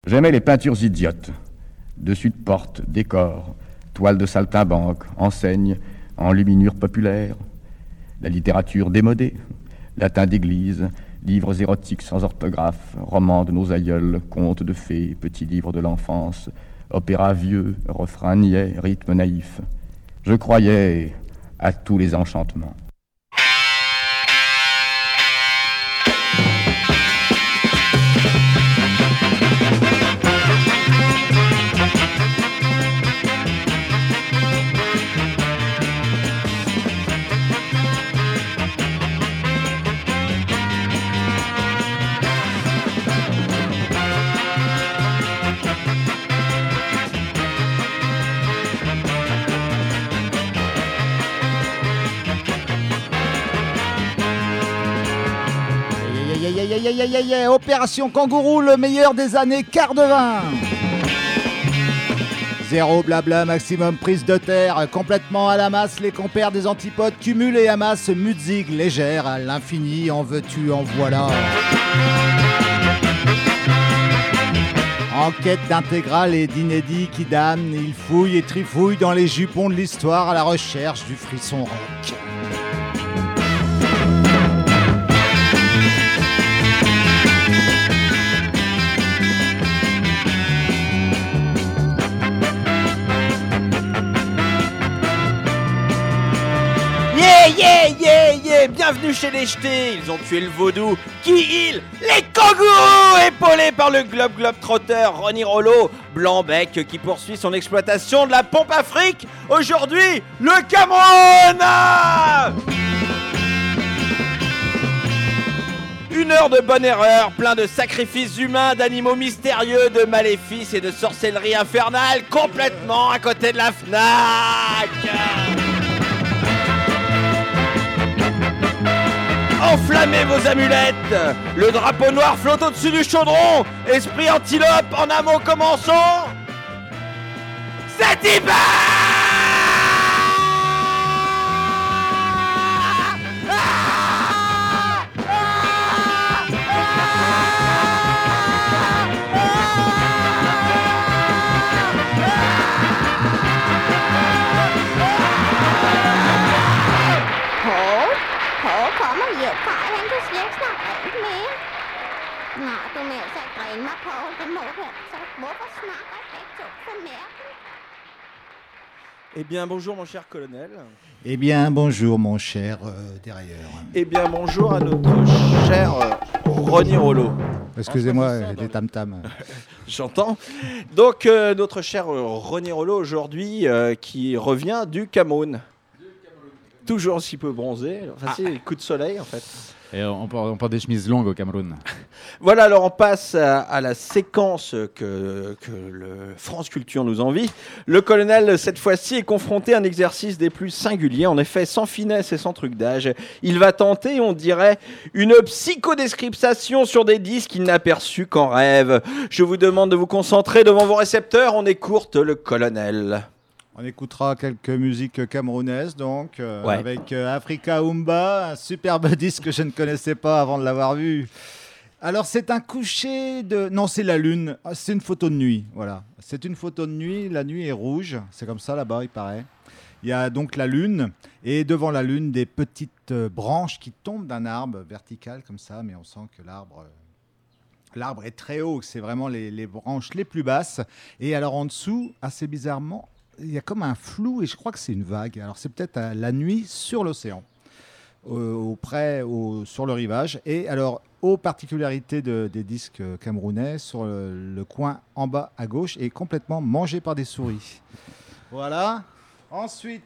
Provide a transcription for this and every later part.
J'aimais les peintures idiotes. Dessus de porte, décor, toile de saltimbanque, enseigne, enluminure populaire. La littérature démodée, latin d'église, livres érotiques sans orthographe, romans de nos aïeuls, contes de fées, petits livres de l'enfance, opéra vieux, refrain niais, rythme naïf. Je croyais à tous les enchantements. Opération Kangourou, le meilleur des années quart de vin. Zéro blabla, maximum prise de terre, complètement à la masse, les compères des antipodes cumulent et amassent, mutzig légère, à l'infini, en veux-tu, en voilà. Enquête d'intégrale et d'inédit qui damne, il fouille et trifouille dans les jupons de l'histoire à la recherche du frisson rock. Bienvenue chez les Jetés. Ils ont tué le vaudou. Qui ils? Les kangourous, épaulés par le globe-globe-trotteur Ronnie Rollo, Blanc-Bec qui poursuit son exploitation de la pompe Afrique. Aujourd'hui, le Cameroun. Une heure de bonne erreur, plein de sacrifices humains, d'animaux mystérieux, de maléfices et de sorcellerie infernale, complètement à côté de la FNAC. Enflammez vos amulettes. Le drapeau noir flotte au-dessus du chaudron. Esprit antilope, en amont commençons. C'est hiver. Eh bien bonjour mon cher colonel. Eh bien bonjour mon cher derrière. Eh bien bonjour à notre cher Ronnie Rollo. Excusez-moi les tam-tams. J'entends. Donc notre cher Ronnie Rollo aujourd'hui qui revient du Cameroun. Toujours aussi peu bronzé. Enfin c'est coup de soleil en fait. Et on porte des chemises longues au Cameroun. Voilà, alors on passe à la séquence que le France Culture nous envie. Le colonel, cette fois-ci, est confronté à un exercice des plus singuliers. En effet, sans finesse et sans truc d'âge, il va tenter, on dirait, une psychodescription sur des disques qu'il n'a perçus qu'en rêve. Je vous demande de vous concentrer devant vos récepteurs. On écoute le colonel. On écoutera quelques musiques camerounaises, donc, avec Africa Umba, un superbe disque que je ne connaissais pas avant de l'avoir vu. Alors, c'est un coucher de... Non, c'est la lune. C'est une photo de nuit, voilà. C'est une photo de nuit. La nuit est rouge. C'est comme ça, là-bas, il paraît. Il y a donc la lune. Et devant la lune, des petites branches qui tombent d'un arbre vertical, comme ça. Mais on sent que l'arbre est très haut. C'est vraiment les branches les plus basses. Et alors, en dessous, assez bizarrement, il y a comme un flou et je crois que c'est une vague. Alors c'est peut-être la nuit sur l'océan, sur le rivage. Et alors, aux particularités des disques camerounais, sur le coin en bas à gauche est complètement mangé par des souris. Voilà. Ensuite,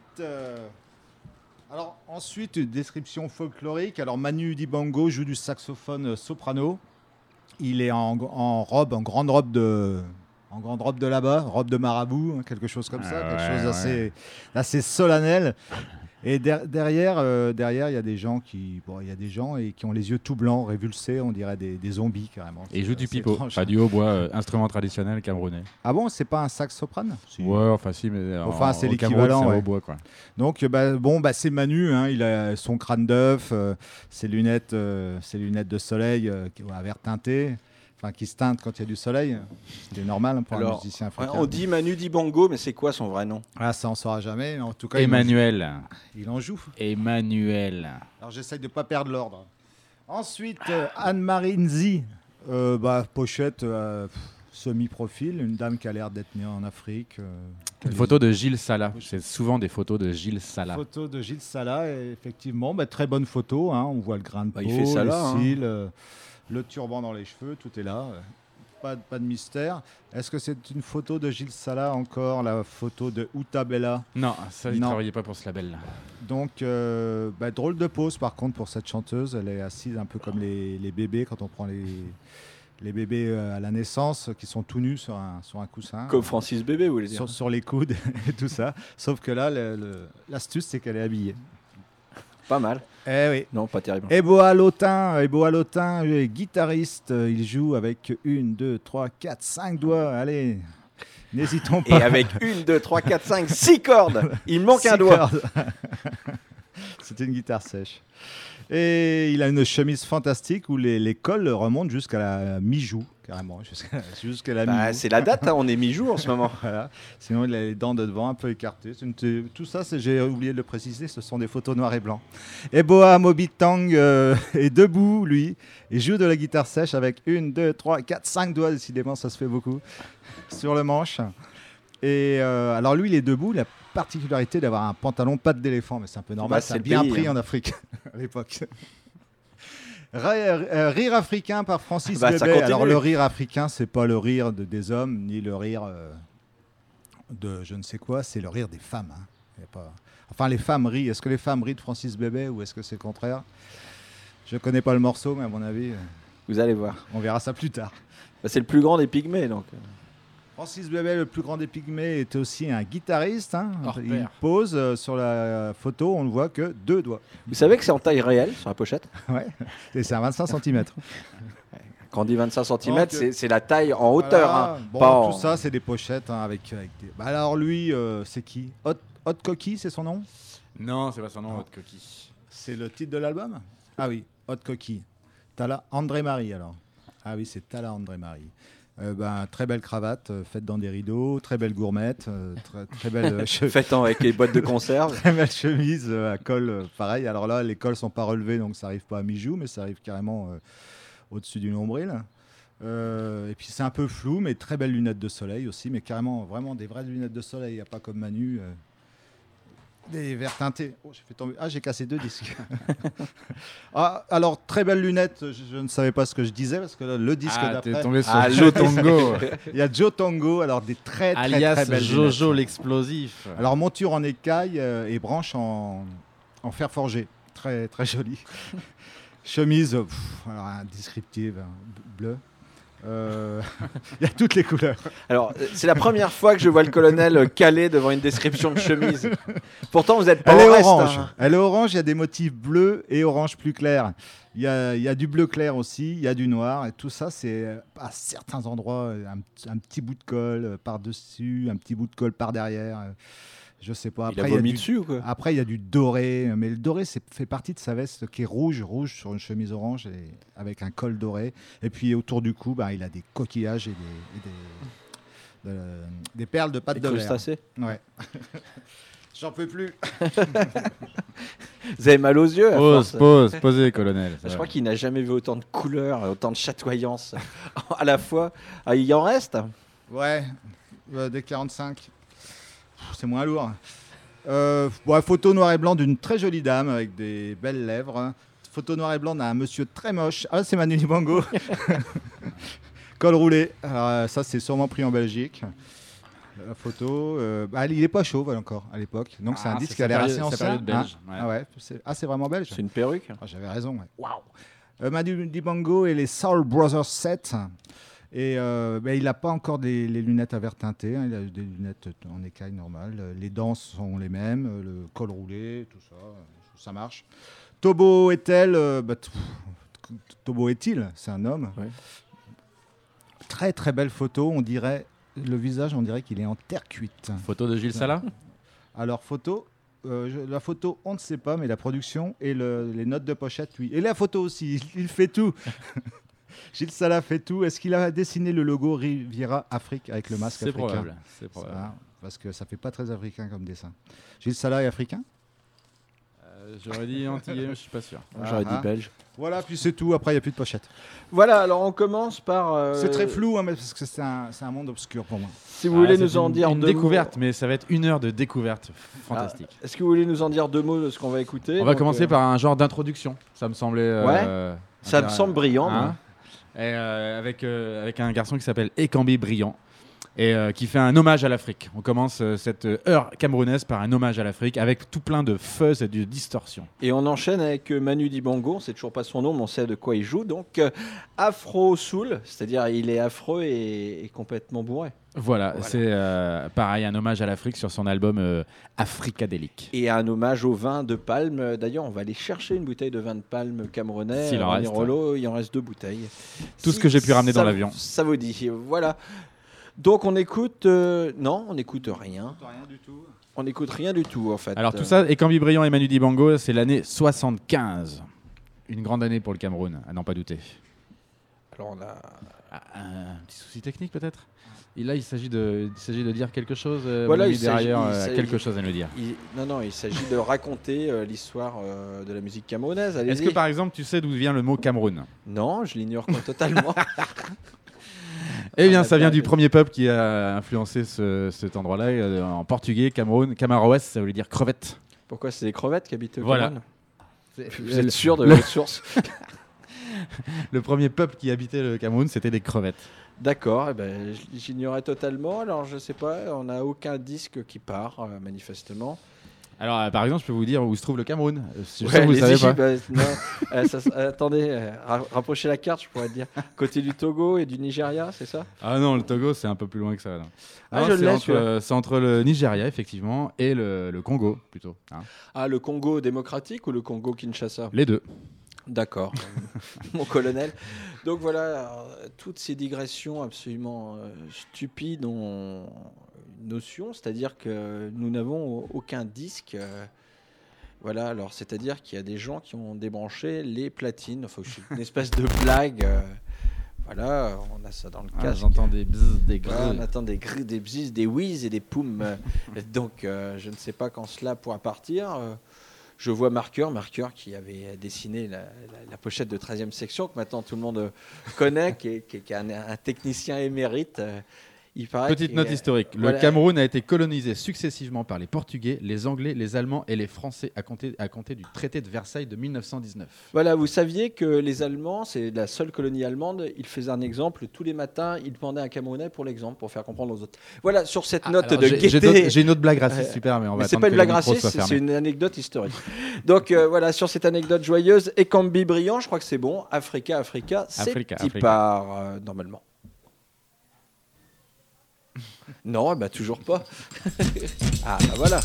une description folklorique. Alors Manu Dibango joue du saxophone soprano. Il est en grande robe de là-bas, robe de marabout, quelque chose comme ça, quelque chose d'assez solennel. Et derrière, il y a des gens qui ont les yeux tout blancs, révulsés, on dirait des zombies carrément. Et ils jouent du pipeau, pas du hautbois, instrument traditionnel camerounais. Ah bon, c'est pas un sax soprane? Ouais, enfin si, mais c'est l'équivalent. C'est hautbois, quoi. Donc c'est Manu, hein, il a son crâne d'œuf, ses lunettes de soleil à vert teinté. qui se teinte quand il y a du soleil. C'est normal pour un musicien africain. On dit Manu Dibango, mais c'est quoi son vrai nom? Ah, ça, on ne saura jamais. En tout cas, Emmanuel. Il en joue. Emmanuel. Alors, j'essaye de ne pas perdre l'ordre. Ensuite, Anne-Marie Nzi. Pochette semi-profil, une dame qui a l'air d'être née en Afrique. Une photo de Gilles Sala. C'est souvent des photos de Gilles Sala. Photo de Gilles Sala, et effectivement, très bonne photo. Hein, on voit le grain de peau, il fait ça là, les cils, le turban dans les cheveux, tout est là. Pas de mystère. Est-ce que c'est une photo de Gilles Sala encore, la photo de Uta Bella? Non, ça, il ne travaillait pas pour ce label-là. Donc, drôle de pose par contre pour cette chanteuse. Elle est assise un peu comme les bébés quand on prend les bébés à la naissance qui sont tout nus sur un coussin. Comme Francis Bébé, vous voulez dire? Sur les coudes et tout ça. Sauf que là, l'astuce, c'est qu'elle est habillée. Pas mal. Eh oui. Non, pas terrible. Eboa Lotin, guitariste. Il joue avec 1, 2, 3, 4, 5 doigts. Allez, n'hésitons pas. Et avec 1, 2, 3, 4, 5, 6 cordes. Il manque un doigt. C'est une guitare sèche. Et il a une chemise fantastique où les cols remontent jusqu'à la mi-joue, carrément. Jusqu'à la mi-joue. C'est la date, hein, on est mi-jour en ce moment. Voilà. Sinon, il a les dents de devant un peu écartées. Tout ça, j'ai oublié de le préciser, ce sont des photos noir et blanc. Eboa Mobitang est debout, lui, et joue de la guitare sèche avec 1, 2, 3, 4, 5 doigts, décidément, ça se fait beaucoup, sur le manche. Et alors lui, il est debout, il a la particularité d'avoir un pantalon pattes d'éléphant, mais c'est un peu normal, ça a bien pris en Afrique à l'époque. Rire africain par Francis Bébé. Alors le rire africain, c'est pas le rire des hommes, ni le rire de je ne sais quoi, c'est le rire des femmes. Hein. Y a pas... Enfin, les femmes rient. Est-ce que les femmes rient de Francis Bébé ou est-ce que c'est le contraire? Je connais pas le morceau, mais à mon avis... Vous allez voir. On verra ça plus tard. C'est le plus grand des pygmées, donc... Francis Bébé, le plus grand des pygmées, était aussi un guitariste. Hein. Il pose sur la photo, on ne voit que 2 doigts. Vous savez que c'est en taille réelle sur la pochette? Ouais, et c'est à 25 cm. Quand on dit 25 cm, c'est la taille en hauteur. Voilà. Hein, bon, tout ça, c'est des pochettes hein, avec des... alors lui, c'est qui? Hot Cocky, c'est son nom? Non, c'est pas son nom, Hot Cocky. C'est le titre de l'album? Ah oui, Hot Cocky. Tala André-Marie, alors. Ah oui, c'est Tala André-Marie. Très belle cravate, faite dans des rideaux, très belle gourmette, très belle faite avec les boîtes de conserve. Très belle chemise à col, pareil. Alors là, les cols sont pas relevés, donc ça arrive pas à mi-joue, mais ça arrive carrément au-dessus du nombril. Et puis c'est un peu flou, mais très belles lunettes de soleil aussi, mais carrément vraiment des vraies lunettes de soleil. Il n'y a pas comme Manu. Des verres teintés. Oh, j'ai cassé 2 disques. Alors, très belles lunettes. Je ne savais pas ce que je disais parce que le disque d'après... t'es tombé sur Joe Tongo. Il y a Joe Tongo, alors des très très belles Jojo lunettes. L'explosif. Alors, monture en écaille et branche en fer forgé. Très très jolie. Chemise, alors un descriptif bleu. Il y a toutes les couleurs. Alors, c'est la première fois que je vois le colonel calé devant une description de chemise. Pourtant, vous êtes pas Elle est reste, orange. hein. Elle est orange, il y a des motifs bleus et orange plus clair. Il y a du bleu clair aussi, il y a du noir. Et tout ça, c'est à certains endroits, un petit bout de colle par-dessus, un petit bout de colle par-derrière. Je sais pas. Après, il a vomi dessus ou quoi? Après, il y a du doré. Mais le doré, fait partie de sa veste qui est rouge sur une chemise orange et avec un col doré. Et puis autour du cou, il a des coquillages et des perles de pâte de verre. Crustacés. Ouais. J'en peux plus. Vous avez mal aux yeux? Posez, colonel. Je crois qu'il n'a jamais vu autant de couleurs, autant de chatoyance à la fois. Ah, il en reste? Ouais, des 45. C'est moins lourd. Photo noir et blanc d'une très jolie dame avec des belles lèvres. Photo noir et blanc d'un monsieur très moche. Ah, c'est Manu Dibango. Col roulé. Alors, ça, c'est sûrement pris en Belgique. La photo. Il n'est pas chauve encore à l'époque. Donc, c'est un disque qui a l'air assez ancien. Belge. C'est vraiment belge. C'est une perruque. J'avais raison. Ouais. Waouh. Manu Dibango et les Soul Brothers 7. Et il n'a pas encore les lunettes à verre teinté, hein, il a des lunettes en écaille normale. Les dents sont les mêmes, le col roulé, tout ça, ça marche. Tobo est-elle Tobo est-il? C'est un homme. Ouais. Très très belle photo, on dirait, le visage, on dirait qu'il est en terre cuite. Photo de Gilles Sala? Alors photo, la photo, on ne sait pas, mais la production et les notes de pochette, oui. Et la photo aussi, il fait tout. Gilles Salah fait tout. Est-ce qu'il a dessiné le logo Riviera Afrique avec le masque C'est africain? probable. C'est probable. Ça, parce que ça fait pas très africain comme dessin. Gilles Salah est africain? J'aurais dit antillais, mais je suis pas sûr. J'aurais dit belge. Voilà, puis c'est tout. Après, il n'y a plus de pochette. Voilà, alors on commence par... C'est très flou, hein, mais parce que c'est un monde obscur pour moi. Si vous voulez c'est nous en dire une deux découverte, mots. mais ça va être 1 heure de découverte fantastique. Est-ce que vous voulez nous en dire 2 mots de ce qu'on va écouter? On va commencer par un genre d'introduction. Ça me semblait. Ça me semble brillant. moi. Et, avec un garçon qui s'appelle Ekambi Brillant et qui fait un hommage à l'Afrique. On commence cette heure camerounaise par un hommage à l'Afrique avec tout plein de fuzz et de distorsion. Et on enchaîne avec Manu Dibango, on ne sait toujours pas son nom, mais on sait de quoi il joue. Donc Afro Soul, c'est-à-dire il est affreux et complètement bourré. Voilà. C'est pareil, un hommage à l'Afrique sur son album Africadélique. Et un hommage au vin de palme. D'ailleurs, on va aller chercher une bouteille de vin de palme camerounais. S'il en reste. Rollo, il en reste 2 bouteilles. Tout ce que j'ai pu ramener dans ça- l'avion. Ça vous dit. Voilà. Donc on écoute... non, on n'écoute rien. Rien du tout. On n'écoute rien du tout, en fait. Alors tout ça, Ekambi Brillant et Manu Dibango, c'est l'année 75. Une grande année pour le Cameroun, à n'en pas douter. Alors on a... Un petit souci technique peut-être. Et là, il s'agit de dire quelque chose. Voilà, Manu il s'agit- derrière, il s'agit- quelque chose à nous dire. Non, il s'agit de raconter l'histoire de la musique camerounaise. Est-ce Allez-y. que par exemple, tu sais d'où vient le mot Cameroun? Non, je l'ignore totalement. Eh bien, ça vient du premier peuple qui a influencé cet endroit-là. En portugais, Cameroun, Camaroès, ça voulait dire crevette. Pourquoi c'est des crevettes qui habitent au Voilà. Cameroun? Vous êtes sûr de votre source? Le premier peuple qui habitait le Cameroun, c'était des crevettes. D'accord, eh ben, j'ignorais totalement. Alors, je sais pas, on n'a aucun disque qui part, manifestement. Alors, par exemple, je peux vous dire où se trouve le Cameroun. Je suis Ouais, sûr que vous ne allez-y, savez pas. non, attendez, rapprochez la carte, je pourrais te dire. Côté du Togo et du Nigeria, c'est ça? Ah non, le Togo, c'est un peu plus loin que ça. Là. Ah, Non, je c'est l'ai, c'est entre le Nigeria, effectivement, et le Congo, plutôt. Hein. Ah, le Congo démocratique ou le Congo Kinshasa? Les deux. D'accord, mon colonel. Donc voilà, toutes ces digressions absolument stupides ont une notion, c'est-à-dire que nous n'avons aucun disque. Voilà, alors c'est-à-dire qu'il y a des gens qui ont débranché les platines. Enfin, c'est une espèce de blague. Voilà, on a ça dans le casque. J'entends des bzzz, des Voilà, grrr. on attend des grilles, des bzzz, des whiz et des poums. Donc, je ne sais pas quand cela pourra partir. Je vois Marqueur qui avait dessiné la pochette de 13e section, que maintenant tout le monde connaît, qui est un technicien émérite. Il paraît Petite note historique. Le voilà. Cameroun a été colonisé successivement par les Portugais, les Anglais, les Allemands et les Français à compter du traité de Versailles de 1919. Voilà, vous saviez que les Allemands, c'est la seule colonie allemande, ils faisaient un exemple tous les matins, ils demandaient un Camerounais pour l'exemple, pour faire comprendre aux autres. Voilà, sur cette note Alors, de gaieté... j'ai une autre blague raciste super, mais on va Mais c'est attendre pas une que blague le micro raciste, soit c'est fermé. une anecdote historique. Donc voilà, sur cette anecdote joyeuse, Ekambi Brillant, je crois que c'est bon. Africa, c'est Africa, qui Africa. part normalement. Non, bah toujours pas. Ah, bah voilà.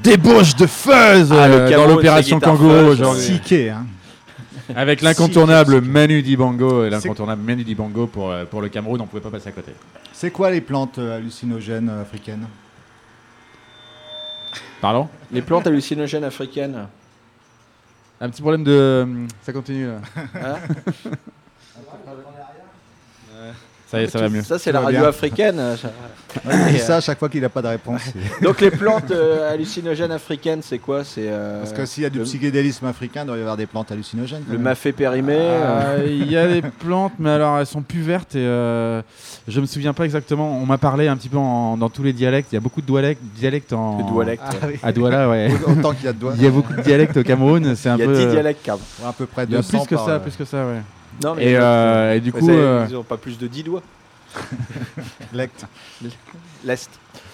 débauche de fuzz le dans Cameroun, l'opération c'est guitare Kangourou fuzz. aujourd'hui. Siké, hein. Avec l'incontournable Manu Dibango et l'incontournable Manu Dibango pour le Cameroun, on pouvait pas passer à côté. C'est quoi les plantes hallucinogènes africaines? Pardon? Les plantes hallucinogènes africaines. Un petit problème de... Ça continue là. Hein Ça y est, ça va mieux. Ça, c'est Tout la va radio bien. africaine. Il dit ça à chaque fois qu'il n'a pas de réponse. Donc les plantes hallucinogènes africaines, c'est quoi? C'est Parce que s'il y a du psychédélisme africain, il doit y avoir des plantes hallucinogènes. quand le même. mafé périmé. Il y a des plantes, mais alors elles sont plus vertes et je me souviens pas exactement. On m'a parlé un petit peu dans tous les dialectes. Il y a beaucoup de dialectes en. Le Doualec. Ah oui. À Douala, ouais. Autant qu'il y a de doigts. Il y a beaucoup de dialectes au Cameroun. C'est un Il y a peu. 10 dialectes, Cam. À peu près Il y a 200 plus que par, ça, plus que ça, ouais. Non, Et du coup, ils n'ont pas plus de 10 doigts. lect. L'Est.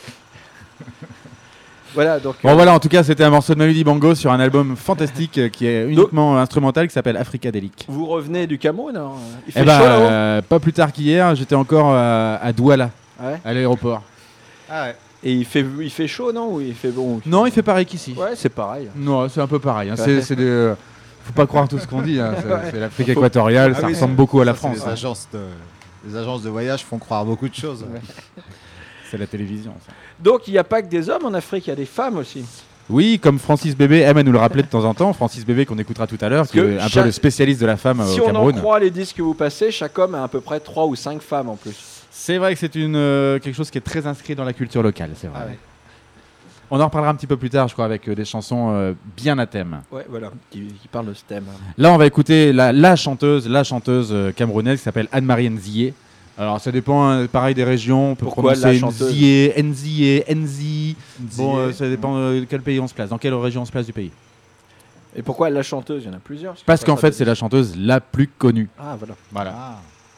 Voilà, donc. bon voilà, en tout cas, c'était un morceau de Manu Dibango sur un album fantastique qui est uniquement instrumental, qui s'appelle Africadélique. Vous revenez du Cameroun, alors il fait Eh chaud là-haut. pas plus tard qu'hier, j'étais encore à Douala, Ouais. à l'aéroport. Ah ouais. Et il fait chaud, non? Ou il fait bon? Non, il fait pareil qu'ici. Ouais, c'est pareil. Non, c'est un peu pareil. Hein. Ouais. C'est des. Faut pas croire tout ce qu'on dit. Hein. Ouais. C'est l'Afrique équatoriale, Ah ça oui, ressemble beaucoup à la Ça, c'est France. hein. Les agences de voyage font croire beaucoup de choses. C'est la télévision. Ça. Donc il n'y a pas que des hommes en Afrique, il y a des femmes aussi. Oui, comme Francis Bébé aime à nous le rappeler de temps en temps. Francis Bébé qu'on écoutera tout à l'heure, qui que est un chaque- peu le spécialiste de la femme Si au on en Cameroun. croit les disques que vous passez, chaque homme a à peu près 3 ou 5 femmes en plus. C'est vrai que c'est quelque chose qui est très inscrit dans la culture locale. C'est vrai. Ah ouais. On en reparlera un petit peu plus tard, je crois, avec des chansons bien à thème. Ouais, voilà, qui parle de ce thème. Là, on va écouter la chanteuse camerounaise qui s'appelle Anne-Marie Nzié. Alors, ça dépend, pareil, des régions. On peut Pourquoi prononcer la chanteuse Nzié, Nzié, Nzi. Bon, ça dépend de quel pays on se place, dans quelle région on se place du pays. Et pourquoi la chanteuse? Il y en a plusieurs. Parce qu'en fait, c'est la chanteuse la plus connue. Ah, voilà. Voilà. Ah.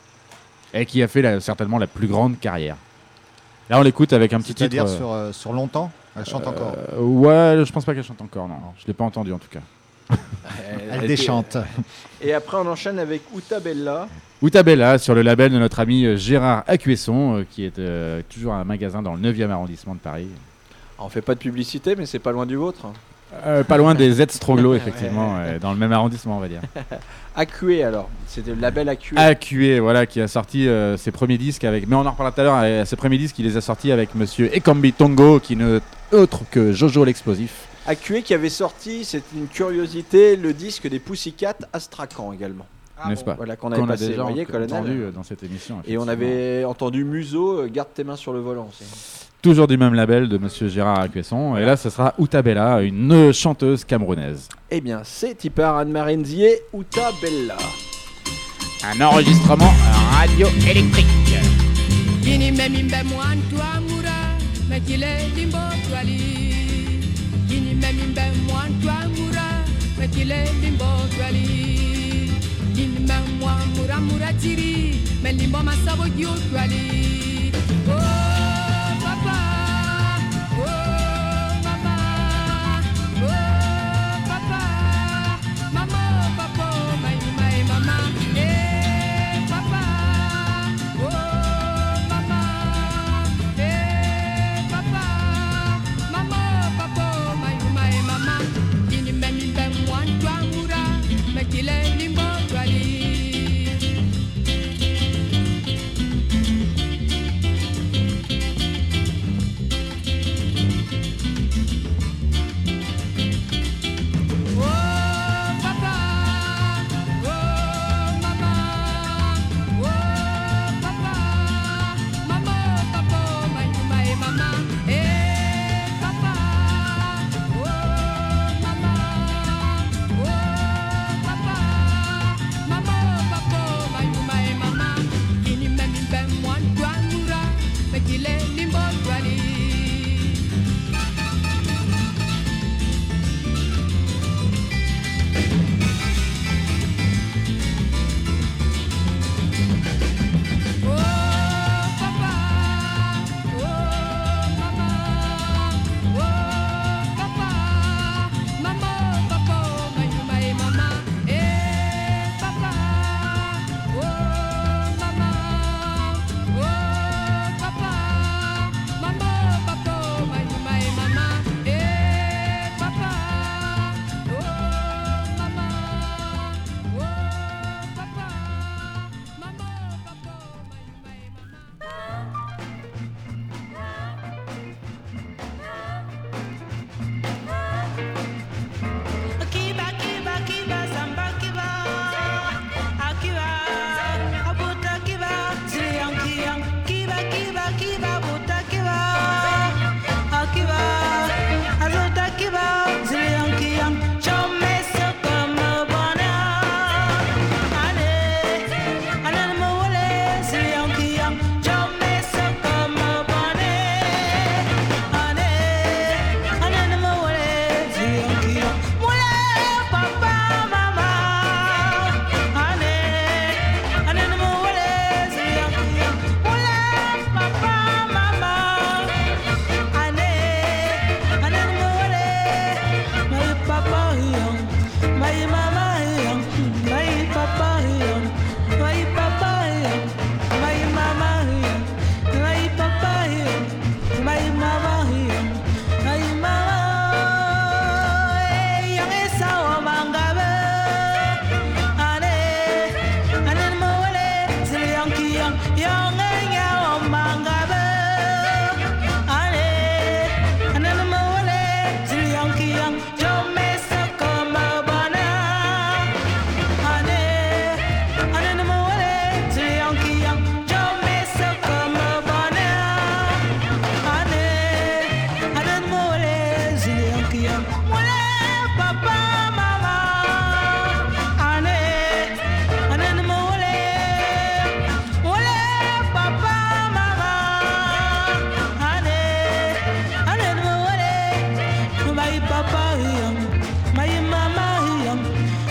Et qui a fait certainement la plus grande carrière. Là, on l'écoute avec un petit titre. C'est-à-dire sur longtemps, elle chante encore. Ouais, je pense pas qu'elle chante encore, non. Je l'ai pas entendu en tout cas. Elle déchante. Et après, on enchaîne avec Uta Bella. Outabella, sur le label de notre ami Gérard Acuesson, qui est toujours un magasin dans le 9e arrondissement de Paris. On fait pas de publicité, mais c'est pas loin du vôtre. Pas loin des Z-Stroglo, effectivement, dans le même arrondissement, on va dire. Acué alors, c'était le label Acué. Acué, voilà, qui a sorti ses premiers disques avec. Mais on en reparlera tout à l'heure. Ses premiers disques, il les a sortis avec monsieur Ekambi Tongo, qui n'est autre que Jojo l'explosif. Acué qui avait sorti, c'est une curiosité, le disque des Pussycat Astrakhan également. N'est-ce pas? Voilà, qu'on avait Qu'on a passé, déjà vous voyez, colonel. entendu dans cette émission. Et on effectivement. avait entendu Muso, garde tes mains sur le volant aussi. Toujours du même label de monsieur Gérard Acuesson. Et là, ce sera Outabella, une chanteuse camerounaise. Eh bien, c'est Tipar Anne-Marie Nzié, Uta Bella. Un enregistrement radio électrique. Kini memimbe mwantua mura mekile limbo twali. Kini memimbe mwantua mura mekile limbo twali. Kini memwa mura mura tiri melimbo masabo gyo twali. Oh papa, oh mama, oh papa, mama papa, my mama, eh papa. Oh mama, eh papa, mama, papa, my mama. Kini memi ben mwantua mura, mekile limbo twali. Oh papa, oh mama, oh papa, mama, papa, my mama, eh papa, oh mama, oh papa,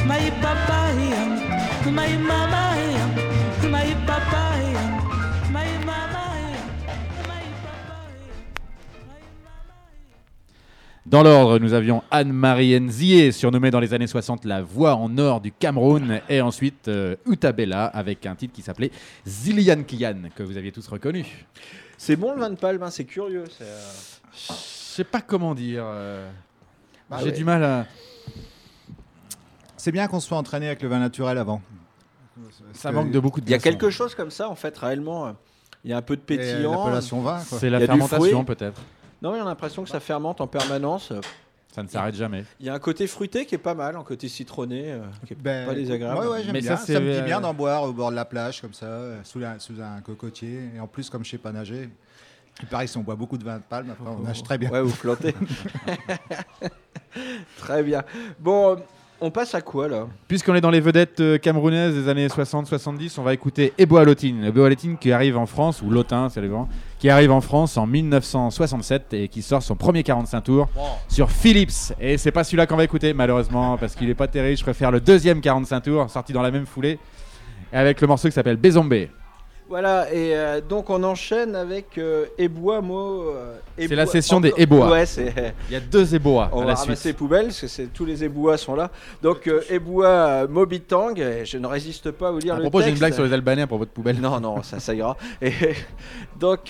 my papa, my mama, my papa, my mama, my papa. Dans l'ordre, nous avions Anne-Marie Nzié, surnommée dans les années 60 la voix en or du Cameroun, et ensuite Utabella avec un titre qui s'appelait Zilian Kian, que vous aviez tous reconnu. C'est bon le vin de palme, hein, c'est curieux. Je sais pas comment dire. J'ai du mal à. C'est bien qu'on se soit entraîné avec le vin naturel avant. Ça manque de beaucoup de. Il y a quelque chose comme ça en fait, réellement. Il y a un peu de pétillant. L'appellation vin, quoi. C'est la Il y a du fermentation fruit. peut-être. Non, mais on a l'impression que ça fermente en permanence. Ça ne s'arrête jamais. Il y a un côté fruité qui est pas mal, un côté citronné qui est pas désagréable. Ouais, j'aime Mais bien. ça, Ça me c'est, dit bien d'en boire au bord de la plage, comme ça, sous un cocotier. Et en plus, comme je sais pas nager, il paraît que si on boit beaucoup de vin de palme, après on nage très bien. Ouais, vous flottez. Très bien. Bon, on passe à quoi là? Puisqu'on est dans les vedettes camerounaises des années 60-70, on va écouter Eboa Lotine. Eboa Lotine qui arrive en France, ou Lotin, c'est les vents, qui arrive en France en 1967 et qui sort son premier 45 tours sur Philips. Et c'est pas celui-là qu'on va écouter, malheureusement, parce qu'il est pas terrible. Je préfère le deuxième 45 tours, sorti dans la même foulée, avec le morceau qui s'appelle Bézombé. Voilà, et donc on enchaîne avec Eboa Mo. C'est la session des Eboa. Ouais, c'est. Il y a deux Eboa On à va la ramasser suite. les poubelles, parce que tous les ébouas sont là. Donc Eboa Mobitang, je ne résiste pas à vous lire À le propos, texte. j'ai une blague sur les Albanais à propos de poubelle. Non, ça ira. Et donc,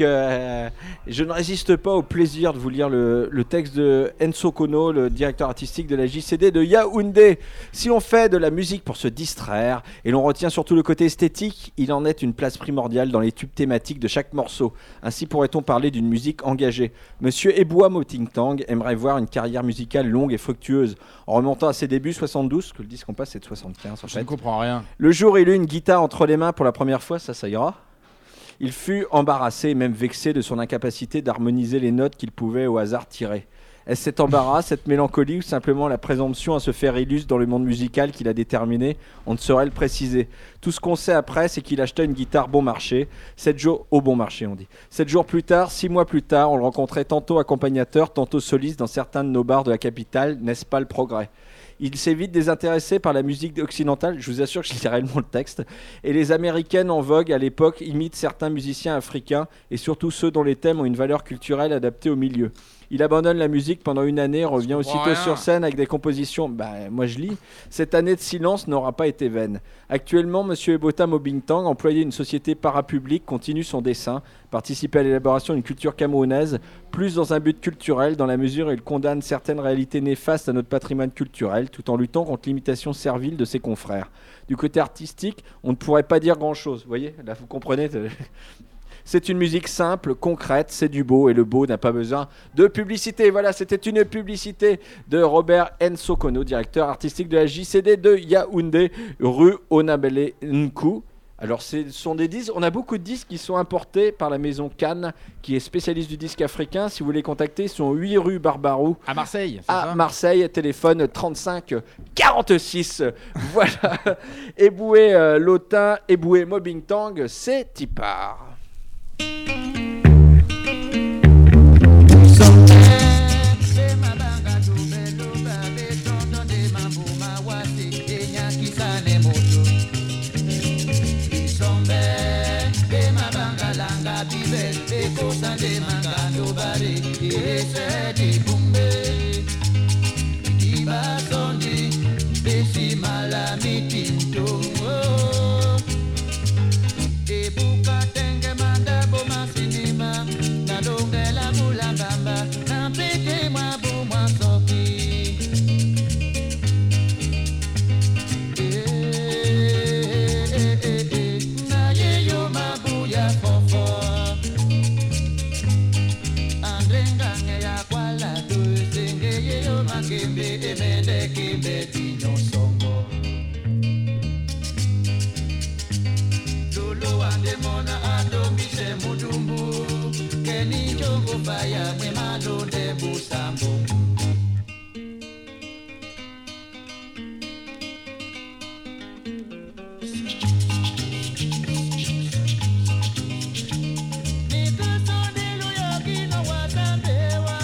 je ne résiste pas au plaisir de vous lire le texte de Enso Kono, le directeur artistique de la JCD de Yaoundé. Si on fait de la musique pour se distraire, et l'on retient surtout le côté esthétique, il en est une place primordiale dans les tubes thématiques de chaque morceau. Ainsi pourrait-on parler d'une musique engagée. Monsieur Eboa Motingtang aimerait voir une carrière musicale longue et fructueuse, en remontant à ses débuts 72, que le disque qu'on passe c'est de 75 en Je fait. ne comprends rien. Le jour où il eut une guitare entre les mains pour la première fois, ça ira. Il fut embarrassé et même vexé de son incapacité d'harmoniser les notes qu'il pouvait au hasard tirer. Est-ce cet embarras, cette mélancolie ou simplement la présomption à se faire illustre dans le monde musical qu'il a déterminé? On ne saurait le préciser. Tout ce qu'on sait après, c'est qu'il acheta une guitare bon marché, 7 jours au bon marché on dit. 7 jours plus tard, 6 mois plus tard, on le rencontrait tantôt accompagnateur, tantôt soliste dans certains de nos bars de la capitale. N'est-ce pas le progrès? Il s'est vite désintéressé par la musique occidentale, je vous assure que je lis réellement le texte, et les américaines en vogue à l'époque imitent certains musiciens africains, et surtout ceux dont les thèmes ont une valeur culturelle adaptée au milieu. Il abandonne la musique pendant une année, revient aussitôt sur scène avec des compositions. Moi je lis. Cette année de silence n'aura pas été vaine. Actuellement, Monsieur Ebota Mobintang, employé d'une société parapublique, continue son dessin, participe à l'élaboration d'une culture camerounaise, plus dans un but culturel, dans la mesure où il condamne certaines réalités néfastes à notre patrimoine culturel, tout en luttant contre l'imitation servile de ses confrères. Du côté artistique, on ne pourrait pas dire grand-chose. Vous voyez, là vous comprenez. C'est une musique simple, concrète, c'est du beau, et le beau n'a pas besoin de publicité. Voilà, c'était une publicité de Robert Nsokono, directeur artistique de la JCD de Yaoundé, rue Onabele Nkou. Alors, ce sont des disques, on a beaucoup de disques qui sont importés par la maison Cannes, qui est spécialiste du disque africain. Si vous voulez contacter, ils sont 8 rue Barbarou. À Marseille, c'est à ça Marseille, téléphone 35 46. Voilà, Eboué Lotin, Eboué Mobintang, c'est Tipar.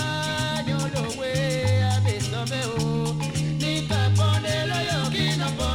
Nika pondelo yogi no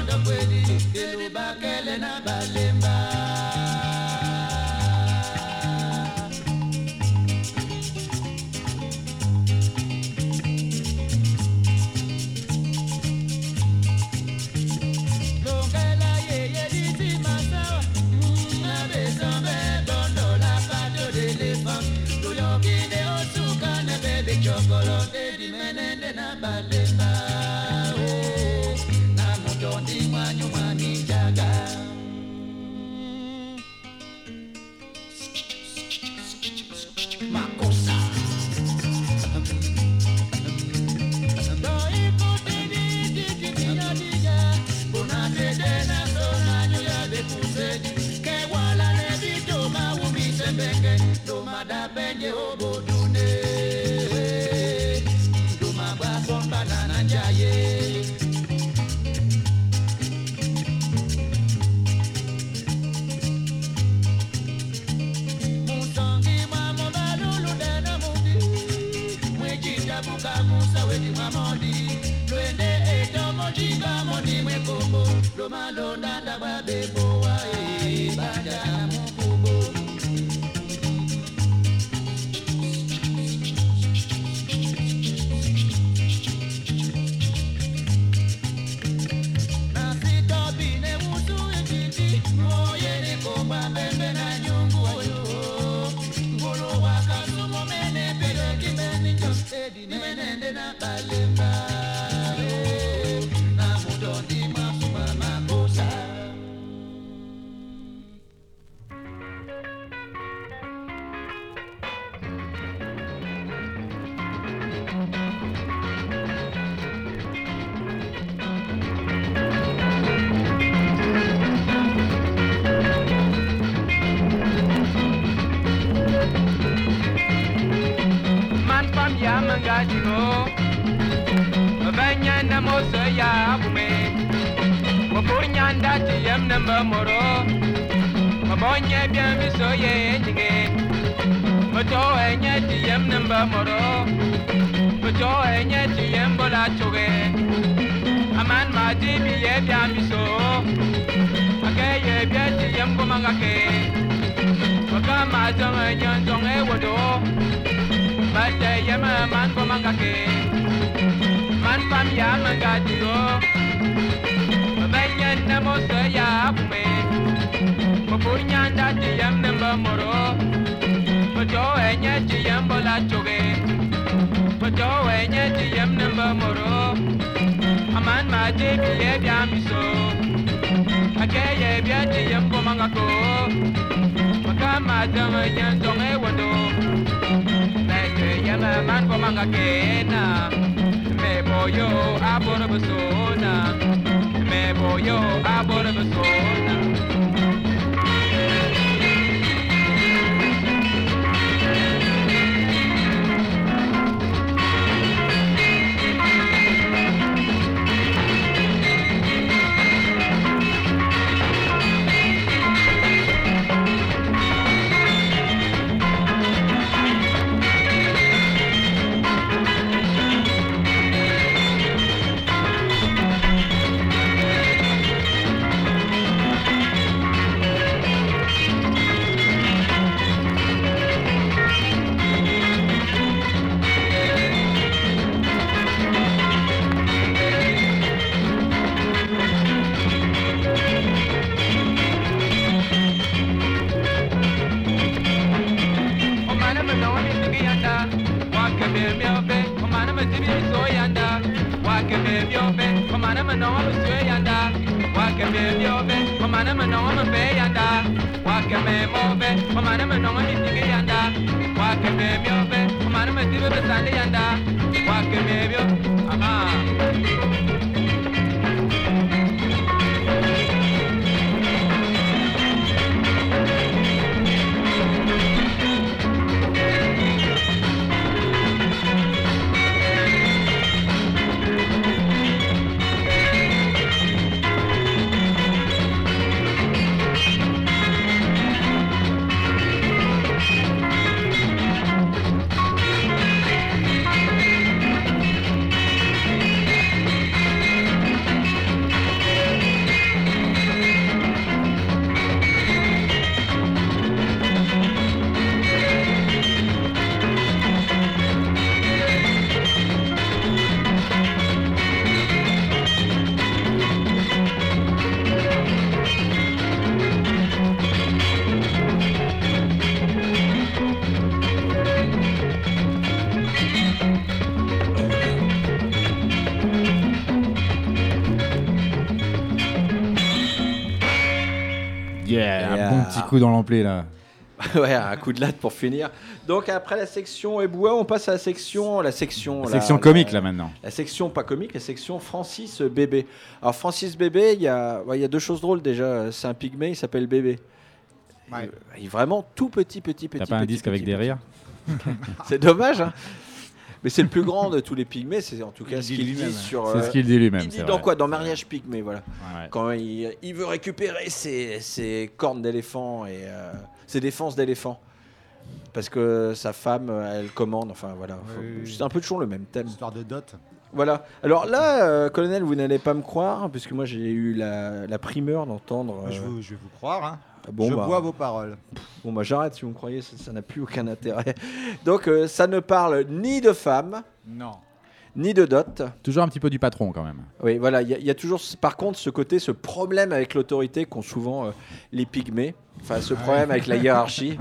Yeah, Yeah. un bon petit coup dans l'ampli là. Ouais, un coup de latte pour finir. Donc après la section Eboua, on passe à la section La section comique là maintenant. La section pas comique, la section Francis Bébé. Alors Francis Bébé, il y a deux choses drôles déjà. C'est un pygmée, il s'appelle Bébé. Ouais. Il est vraiment tout petit. T'as pas un disque avec des rires? C'est dommage, hein. Mais c'est le plus grand de tous les pygmées, c'est en tout cas ce qu'il dit sur. C'est ce qu'il dit lui-même. Il dit c'est dans vrai. quoi? Dans Mariage Pygmée, voilà. Ouais. Quand il veut récupérer ses cornes d'éléphant et ses défenses d'éléphant. Parce que sa femme, elle commande, enfin voilà. Oui. C'est un peu toujours le même thème. Histoire de dot. Voilà. Alors là, colonel, vous n'allez pas me croire, puisque moi j'ai eu la primeur d'entendre. Je vais vous croire. Hein. Bon, je bah, bois vos paroles. Bon, bah j'arrête si vous me croyez, ça n'a plus aucun intérêt. Donc ça ne parle ni de femmes, Non. ni de dot. Toujours un petit peu du patron quand même. Oui, voilà, il y a toujours par contre ce problème avec l'autorité qu'ont souvent les pygmées. Enfin, ce problème avec la hiérarchie.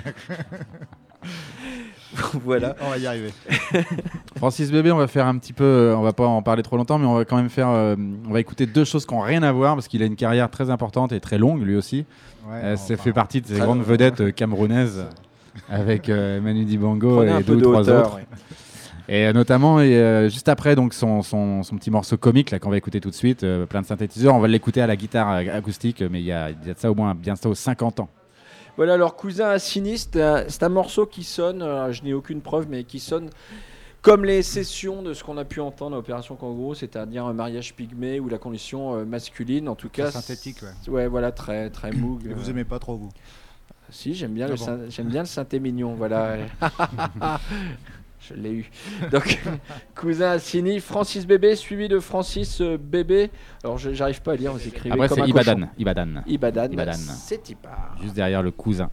Voilà. On va y arriver. Francis Bébé, on va faire un petit peu, on va pas en parler trop longtemps, mais on va quand même faire, on va écouter deux choses qui n'ont rien à voir parce qu'il a une carrière très importante et très longue lui aussi. Ouais, Ça enfin, fait partie de ces très grandes long. vedettes camerounaises avec Manu Dibango Prenez un et peu deux ou de trois hauteur. autres. Ouais. Et notamment, juste après donc son petit morceau comique là qu'on va écouter tout de suite, plein de synthétiseurs, on va l'écouter à la guitare acoustique, mais il y a de ça au moins bientôt 50 ans. Voilà, alors Cousin Assini, c'est un morceau qui sonne, je n'ai aucune preuve, mais qui sonne comme les sessions de ce qu'on a pu entendre à Opération Kangourou, c'est-à-dire un mariage pygmée ou la condition masculine, en tout cas. Très synthétique, ouais. Ouais, voilà, très moog. Et vous aimez pas trop, vous? Si, j'aime bien, Ah bon. j'aime bien le synthé mignon, voilà. Je l'ai eu. Donc, Cousin Assini, Francis Bébé, suivi de Francis Bébé. Alors, j'arrive pas à lire, vous écrivez Après comme c'est un Ibadan. cochon. Ibadan, Ibadan, c'est Ibar. juste derrière le cousin.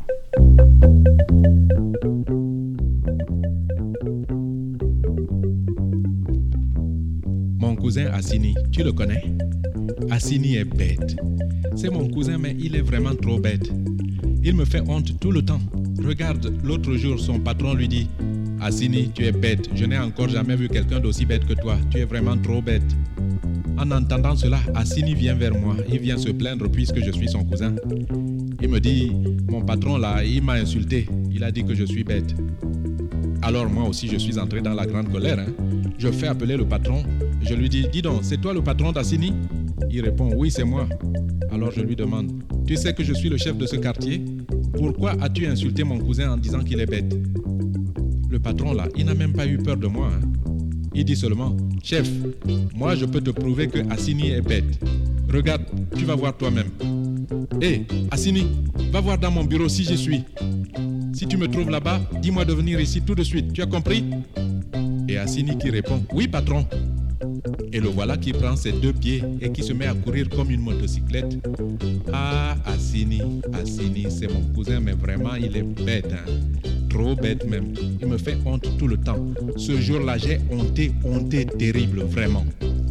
Mon cousin Assini, tu le connais? Assini est bête. C'est mon cousin, mais il est vraiment trop bête. Il me fait honte tout le temps. Regarde, l'autre jour, son patron lui dit: Assini, tu es bête. Je n'ai encore jamais vu quelqu'un d'aussi bête que toi. Tu es vraiment trop bête. En entendant cela, Assini vient vers moi. Il vient se plaindre puisque je suis son cousin. Il me dit: mon patron là, il m'a insulté. Il a dit que je suis bête. Alors moi aussi, je suis entré dans la grande colère. Hein. Je fais appeler le patron. Je lui dis: dis donc, c'est toi le patron d'Assini? Il répond: oui, c'est moi. Alors je lui demande: tu sais que je suis le chef de ce quartier? Pourquoi as-tu insulté mon cousin en disant qu'il est bête? Le patron là, il n'a même pas eu peur de moi. Hein. Il dit seulement: chef, moi je peux te prouver que Assini est bête. Regarde, tu vas voir toi-même. Hé, Assini, va voir dans mon bureau si j'y suis. Si tu me trouves là-bas, dis-moi de venir ici tout de suite. Tu as compris? Et Assini qui répond: oui, patron. Et le voilà qui prend ses deux pieds et qui se met à courir comme une motocyclette. Ah, Assini, c'est mon cousin, mais vraiment, il est bête. Hein. Trop bête même. Il me fait honte tout le temps. Ce jour-là, j'ai honté terrible, vraiment.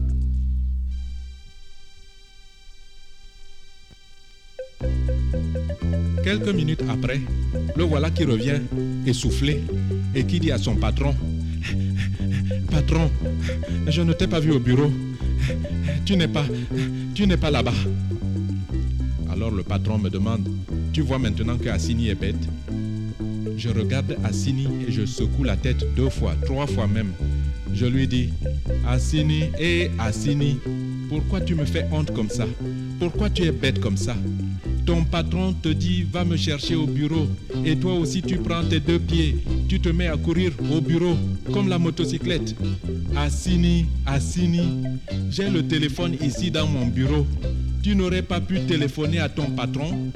Quelques minutes après, le voilà qui revient, essoufflé, et qui dit à son patron: patron, je ne t'ai pas vu au bureau. Tu n'es pas là-bas. Alors le patron me demande: tu vois maintenant que Assini est bête? Je regarde Assini et je secoue la tête 2 fois, 3 fois même. Je lui dis: Assini, Assini, pourquoi tu me fais honte comme ça? Pourquoi tu es bête comme ça? Ton patron te dit: va me chercher au bureau. Et toi aussi tu prends tes 2 pieds. Tu te mets à courir au bureau comme la motocyclette. Assini, j'ai le téléphone ici dans mon bureau. Tu n'aurais pas pu téléphoner à ton patron?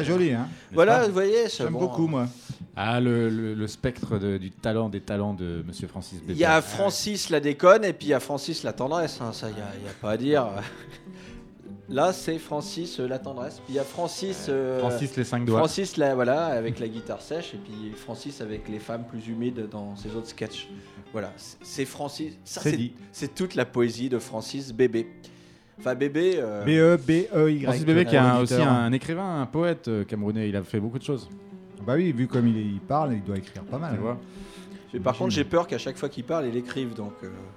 joli, hein. Voilà, vous voyez, c'est J'aime bon. beaucoup, moi. Ah, le spectre des talents de Monsieur Francis Bébert. Il y a Francis la déconne et puis il y a Francis la tendresse, hein, ça, il n'y a pas à dire. Là, c'est Francis la tendresse. Puis il y a Francis. Francis les 5 doigts. Francis, voilà, avec la guitare sèche, et puis Francis avec les femmes plus humides dans ses autres sketchs. Voilà, c'est Francis. Ça, c'est toute la poésie de Francis Bébé. Enfin, Bébé. B-E-B-E-Y. Francis Bébé, qui est aussi un écrivain, un poète camerounais. Il a fait beaucoup de choses. Bah oui, vu comme il parle, il doit écrire pas mal. Tu vois. Par contre, j'ai peur qu'à chaque fois qu'il parle, il écrive, donc.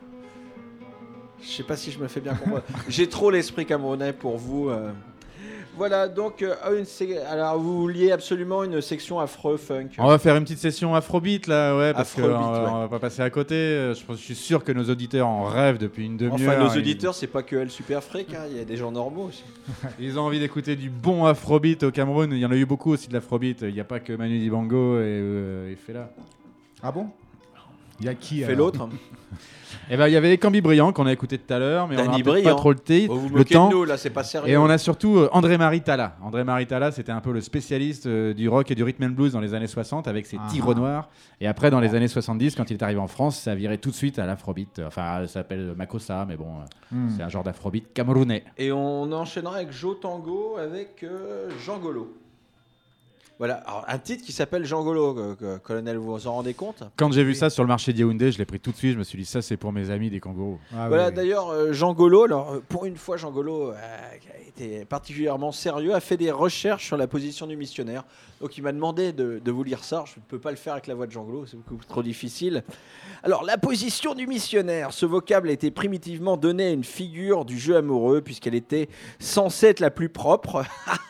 Je sais pas si je me fais bien comprendre. J'ai trop l'esprit camerounais pour vous. Voilà, donc, alors vous vouliez absolument une section afro-funk. On va faire une petite session afrobeat là, ouais, parce qu'on Afrobeat, va pas passer à côté. Je suis sûr que nos auditeurs en rêvent depuis une demi-heure. Enfin, nos auditeurs, c'est pas que elle Super Freak, hein, il y a des gens normaux aussi. Ils ont envie d'écouter du bon afrobeat au Cameroun. Il y en a eu beaucoup aussi de l'afrobeat. Il n'y a pas que Manu Dibango et Fela. Ah bon? Il y a qui Fait l'autre. Eh ben, il y avait les Cambi Briand qu'on a écouté tout à l'heure, mais Danny on n'a Briand. pas trop Vous le temps. de nous, là, c'est pas sérieux. Et on a surtout André-Marie Talla. André-Marie Talla, c'était un peu le spécialiste du rock et du rhythm and blues dans les années 60 avec ses tigres noirs. Et après, dans les années 70, quand il est arrivé en France, ça virait tout de suite à l'afrobeat. Enfin, ça s'appelle Makossa, mais bon, c'est un genre d'afrobeat camerounais. Et on enchaînera avec Joe Tango avec Jean Golo. Voilà, alors, un titre qui s'appelle Jean Golo, colonel, vous vous en rendez compte? Quand j'ai vu ça sur le marché de Yaoundé, je l'ai pris tout de suite. Je me suis dit, ça, c'est pour mes amis des kangourous. Voilà, oui. D'ailleurs, Jean Golo, alors, pour une fois, Jean Golo a été particulièrement sérieux, a fait des recherches sur la position du missionnaire. Donc, il m'a demandé de vous lire ça. Je ne peux pas le faire avec la voix de Jean Golo, c'est beaucoup trop difficile. Alors, la position du missionnaire, ce vocable a été primitivement donné à une figure du jeu amoureux, puisqu'elle était censée être la plus propre.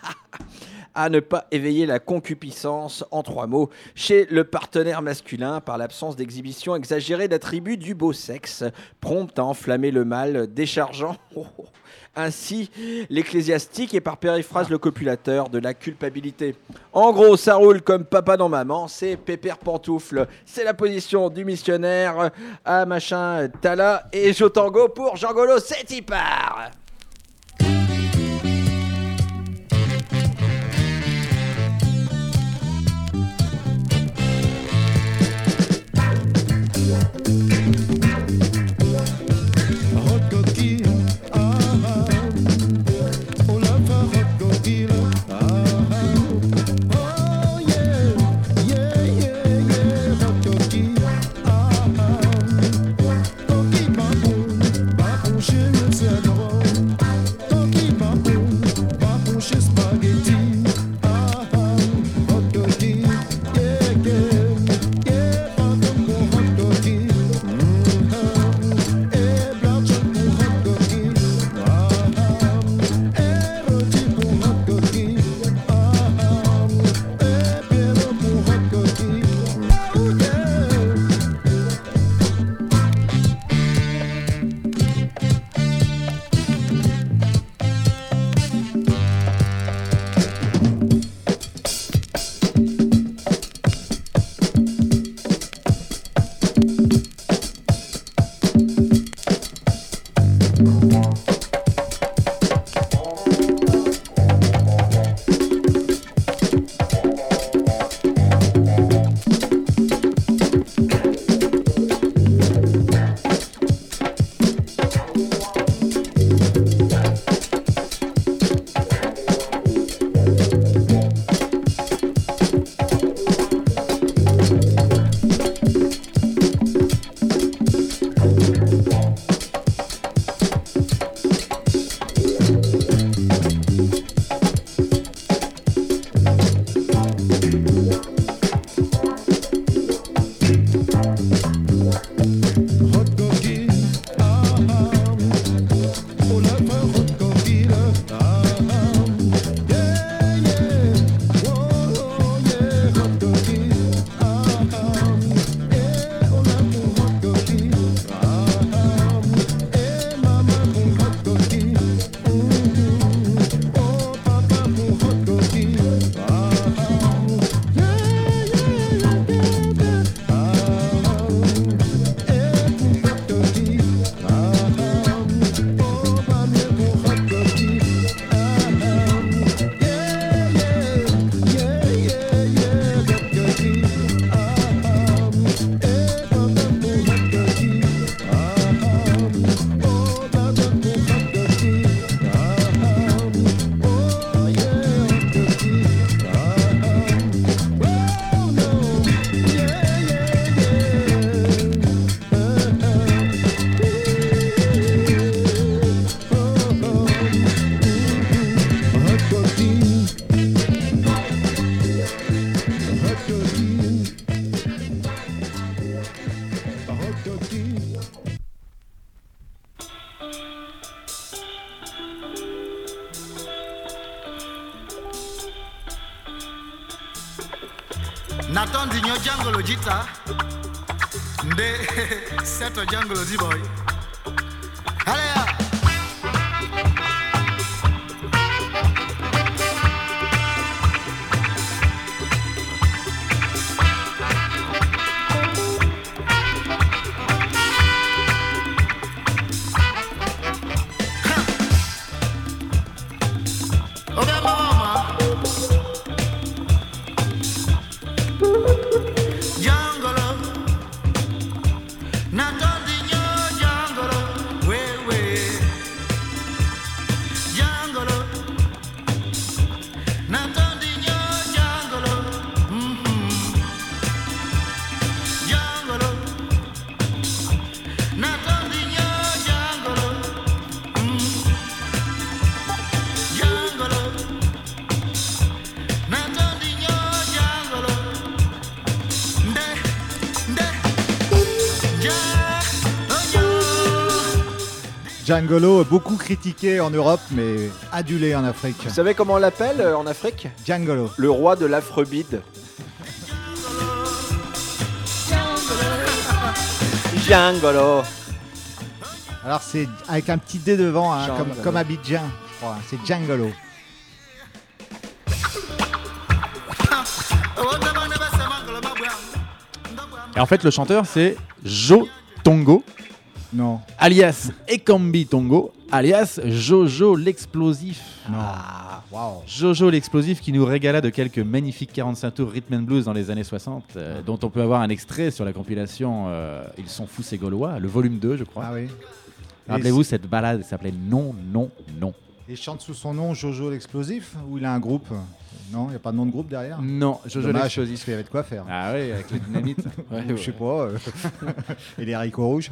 À ne pas éveiller la concupiscence, en 3 mots, chez le partenaire masculin par l'absence d'exhibition exagérée d'attributs du beau sexe, prompte à enflammer le mâle, déchargeant ainsi l'ecclésiastique et par périphrase le copulateur de la culpabilité. En gros, ça roule comme papa dans maman, c'est pépère pantoufle. C'est la position du missionnaire à machin Talla et Jotango pour Jean Golo, c'est y part. Natondi nyo jangolo jita nde seto jangolo ziboy. Haleya. Djangolo, beaucoup critiqué en Europe, mais adulé en Afrique. Vous savez comment on l'appelle en Afrique ? Djangolo. Le roi de l'afrobeat. Djangolo. Alors c'est avec un petit D devant, hein, Djangolo. comme Abidjan, je crois. C'est Djangolo. Et en fait, le chanteur, c'est Jo Tongo, Non. alias Ekambi Tongo, alias Jojo l'explosif. Non. Waouh. Jojo l'explosif qui nous régala de quelques magnifiques 45 tours rhythm and blues dans les années 60, dont on peut avoir un extrait sur la compilation Ils sont fous ces Gaulois, le volume 2 je crois. Ah oui. Rappelez-vous, cette balade s'appelait Non, non, non. Il chante sous son nom Jojo l'explosif ou il a un groupe? Non, il n'y a pas de nom de groupe derrière. Non, Jojo Dommage, l'explosif. parce qu'il y avait de quoi faire. Ah oui, avec les dynamites. Ouais, Je sais pas. Et les haricots rouges.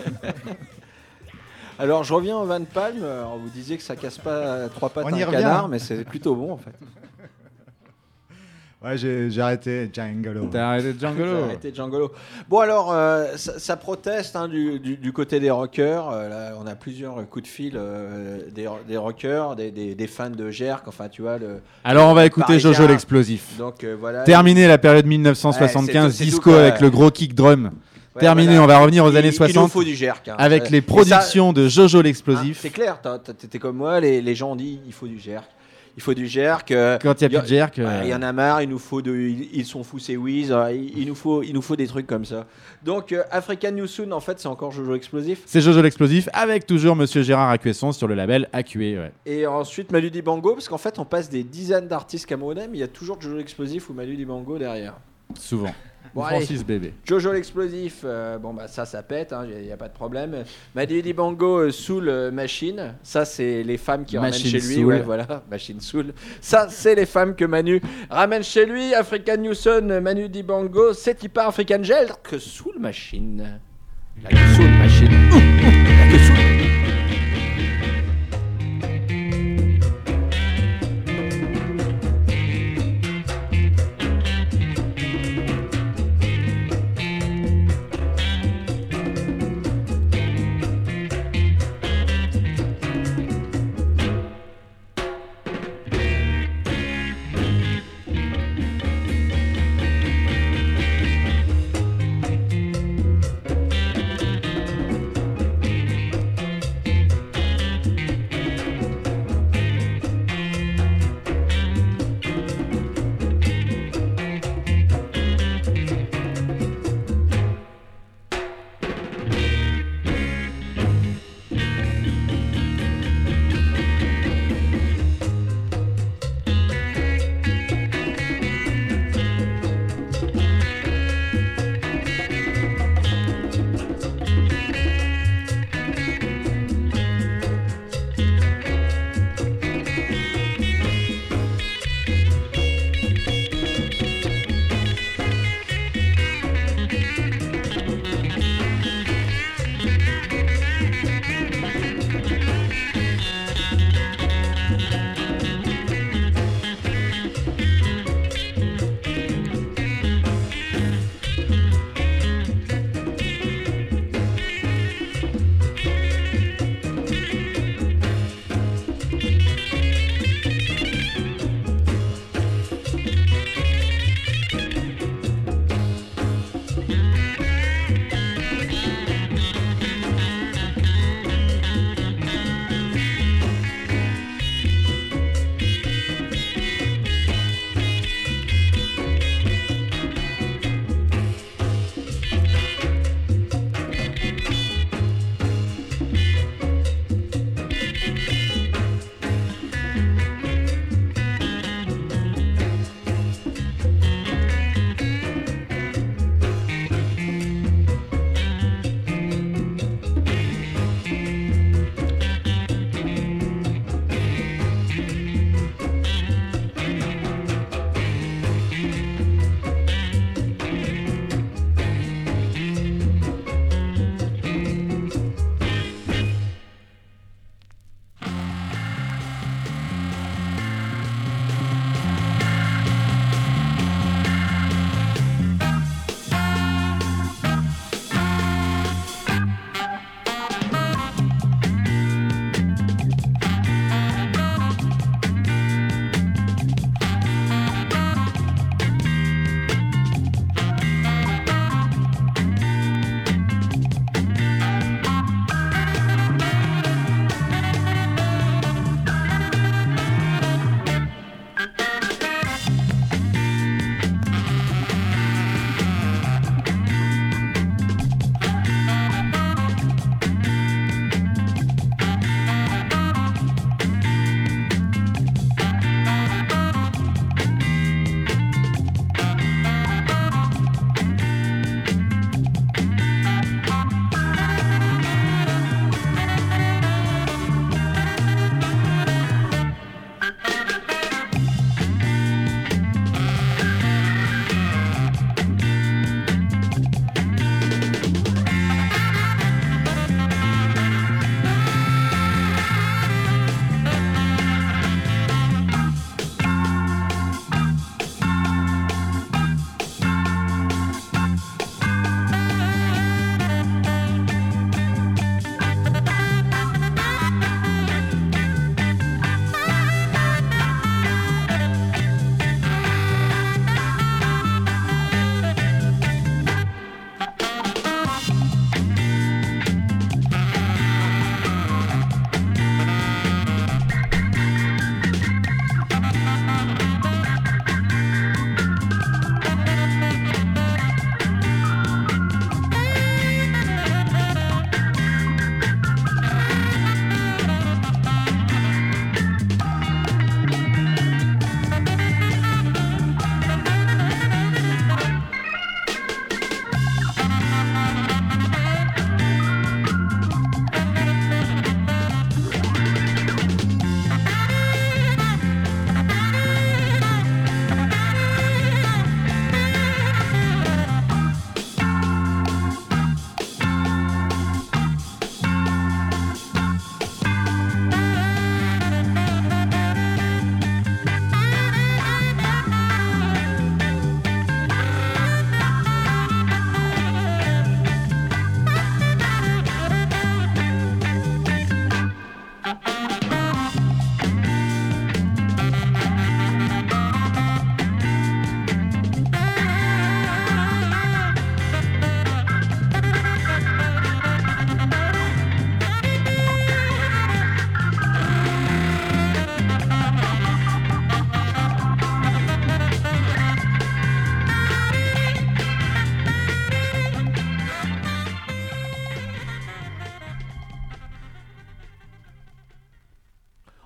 Alors je reviens au Van Palm. Alors, vous disiez que ça casse pas trois pattes On à y un revient. canard, mais c'est plutôt bon en fait. Ouais, j'ai arrêté Djangolo. T'as arrêté Djangolo. Arrêtez Djangolo. Bon alors, ça proteste hein, du côté des rockers. Là, on a plusieurs coups de fil des rockers, des fans de Jerk. Enfin, tu vois. Alors on va écouter Parisien. Jojo l'explosif. Donc voilà. Terminé la période 1975, Ouais, c'est tout, disco quoi. avec le gros kick drum. Ouais, Terminé, voilà. on va revenir aux Il- années Il nous 60 faut du Jerk. Hein. avec les Et ça, productions de Jojo hein, l'explosif. c'est clair. T'étais comme moi. Les gens ont dit il faut du Jerk. Il faut du Jerk. Quand il n'y a plus de jerk. Il y en a marre, il nous faut ils sont fous ces Wiz, il nous faut des trucs comme ça. Donc African New Soon en fait c'est encore Jojo Explosif. C'est Jojo l'explosif avec toujours Monsieur Gérard Acuesson sur le label AQE. Ouais. Et ensuite Manu Dibango parce qu'en fait on passe des dizaines d'artistes camerounais mais il y a toujours Jojo Explosif ou Manu Dibango derrière. Souvent. Bon, Francis Bébé. Jojo l'explosif, bon bah ça pète, il n'y a pas de problème. Manu Dibango Soul Machine, ça c'est les femmes qui ramènent Machine chez lui, Soul. ouais voilà, Machine Soul. Ça c'est les femmes que Manu ramène chez lui. African New Soul, Manu Dibango, c'est pas African Gel que Soul Machine. La Soul Machine. La Soul.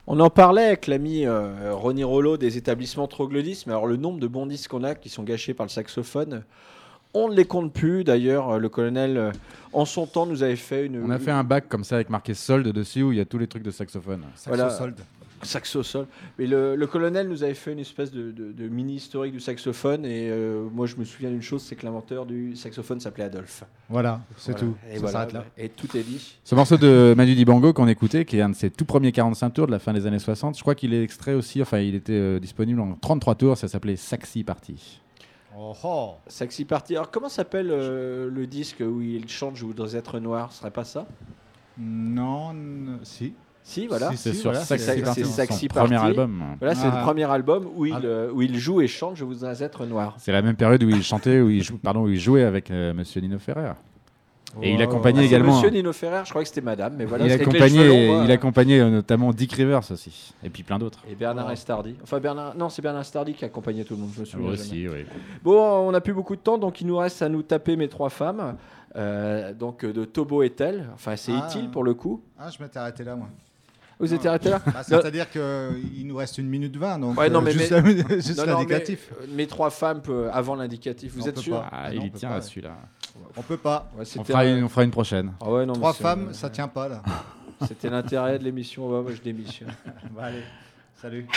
On en parlait avec l'ami Ronny Rollo des établissements troglodytes, mais alors le nombre de bons disques qu'on a qui sont gâchés par le saxophone, on ne les compte plus. D'ailleurs, le colonel, en son temps, nous avait fait On a fait un bac comme ça avec marqué solde dessus où il y a tous les trucs de saxophone. Voilà. Saxo-solde. Saxo-sol. Mais le colonel nous avait fait une espèce de mini historique du saxophone et moi je me souviens d'une chose, c'est que l'inventeur du saxophone s'appelait Adolphe. Voilà, c'est Voilà. tout. Et Ça voilà, s'arrête là. Et tout est dit. Ce morceau de Manu Dibango qu'on écoutait, qui est un de ses tout premiers 45 tours de la fin des années 60, je crois qu'il est extrait aussi, enfin il était disponible en 33 tours, ça s'appelait Saxy Party. Oh, oh. Saxy Party. Alors comment s'appelle le disque où il chante Je voudrais être noir? Ce serait pas ça? Non, si. Si, voilà. Si, C'est si, sur voilà, Saxy c'est Party, Saxy son premier Party. album. Voilà, c'est Ah. le premier album où il joue et chante Je voudrais être noir. C'est la même période où il chantait, où il jouait avec Monsieur Nino Ferrer. Et il accompagnait Ah, c'est également. Monsieur Nino Ferrer, je crois que c'était Madame, mais voilà. il c'est avec les cheveux longs, moi. accompagnait notamment Dick Rivers aussi, et puis plein d'autres. Et Bernard Estardi. Enfin, c'est Bernard Estardi qui accompagnait tout le monde, je me souviens. jamais. Aussi, oui. Bon, on n'a plus beaucoup de temps, donc il nous reste à nous taper Mes trois femmes. Donc de Tobo et Tel. Enfin, c'est Ah. Itil pour le coup. Ah, je m'étais arrêté là, moi. Vous étiez arrêté là? Bah, c'est-à-dire qu'il nous reste 1 minute 20, donc Ouais, non, mais juste, juste Non, non, l'indicatif. mais, Mes trois femmes avant l'indicatif. Vous On êtes peut sûr? pas. Ah, Ah il non, y on peut tient pas, à ouais. celui-là. On peut pas. Ouais, c'était On fera une prochaine. Ah ouais, non, mais 3 c'est- femmes, ça tient pas, là. C'était l'intérêt de l'émission. Ouais, moi, je démissionne. Bah, allez, salut.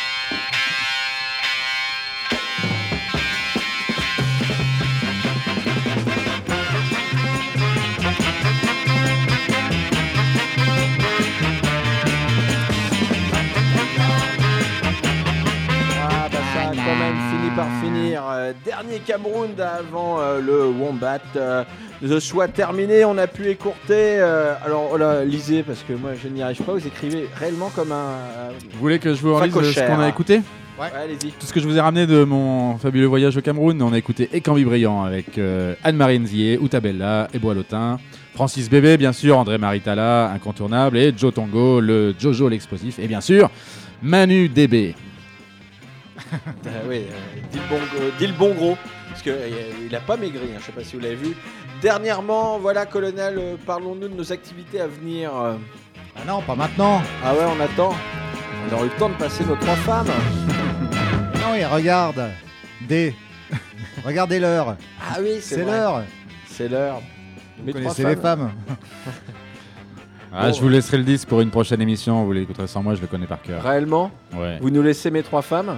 Ah bah ça a quand même fini par finir. Dernier Cameroun avant le Wombat soit terminé. On a pu écourter. Alors oh là, lisez parce que moi je n'y arrive pas. Vous écrivez réellement comme un. Vous voulez que je vous relise ce Facochère. qu'on a écouté? Ouais, allez-y. Tout ce que je vous ai ramené de mon fabuleux voyage au Cameroun, on a écouté Ekambi Brillant avec Anne-Marie Nzié, Outabella, Eboa Lotin, Francis Bébé, bien sûr, André Maritala, incontournable, et Joe Tongo, le Jojo l'explosif, et bien sûr, Manu DB. Oui, dis le bon gros. Parce qu'il n'a pas maigri, hein, je ne sais pas si vous l'avez vu. Dernièrement, voilà, colonel, parlons-nous de nos activités à venir. Ah non, pas maintenant. Ah ouais, on attend. On aura eu le temps de passer nos trois femmes. Non, et regarde. Regardez l'heure. Ah oui, C'est vrai. l'heure. C'est l'heure. Vous Mes trois connaissez les femmes. Ah, je vous laisserai le disque pour une prochaine émission, vous l'écouterez sans moi, je le connais par cœur. Réellement, Ouais. vous nous laissez Mes trois femmes?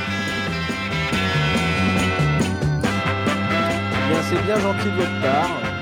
Eh bien, c'est bien gentil de votre part.